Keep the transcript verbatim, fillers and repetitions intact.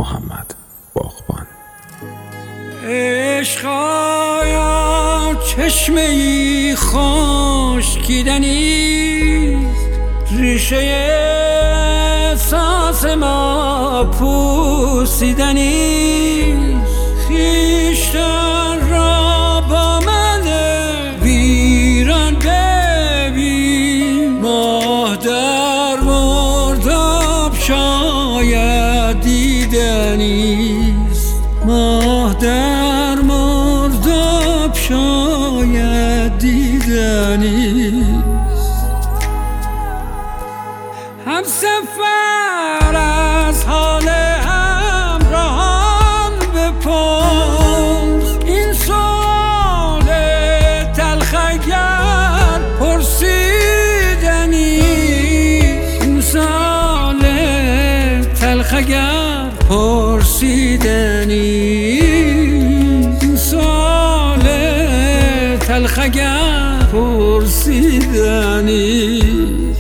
محمد باغبان. عشقا چشمه ای خشکیدنیست، ریشه احساس ما پوسیدنیست. خویشتن را با من ویران ببین، ماه در مرداب شاید دیدنیست، ماه در مرداب شاید دیدنیست. هم سفر از حال همراهان بپرس، این سؤال تلخ اگر پرسیدنیست، این سؤال تلخ اگر پرسیدنیست، این سؤال تلخ اگر پرسیدنیست.